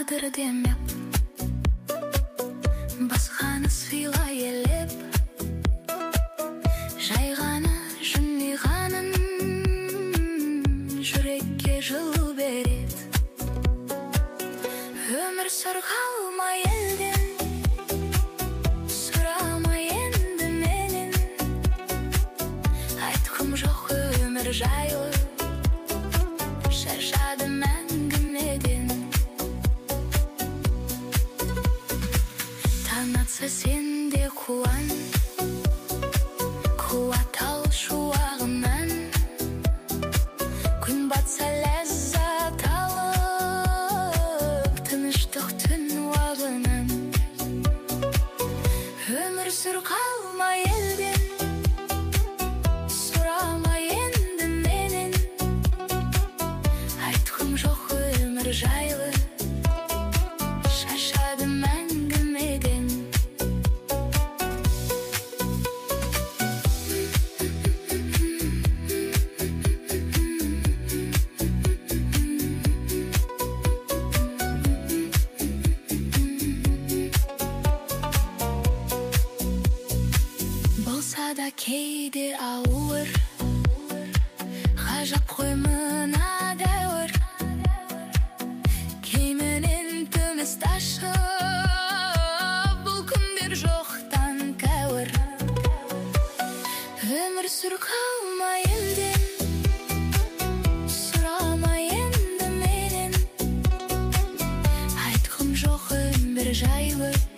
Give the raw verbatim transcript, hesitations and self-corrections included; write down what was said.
тағдыр демеп, басқаны сыйлай елеп, жай ғана жымиғанын жүрекке жылу береді. Өмір сырғалма елден, сұрама енді менен, айтқым жоқ өмір жайлы, шаршадым әңгімеден. Таң атса сен де қуан, қуат ал шуағынан, күн батса ләззат алып, тыныштық түн уағынан. Өмір сырғалма елден, сұрама енді менен, айтқым жоқ өмір жайлы, шаршадым әңгімеден. Болса да кейде ауыр, ғажап қой мына дәуір, кейменен тыныс ташып, бұл күндер жоқтан кәуір. Өмір сырғалма елден, сұрама енді менен, айтқым жоқ өмір жайлы,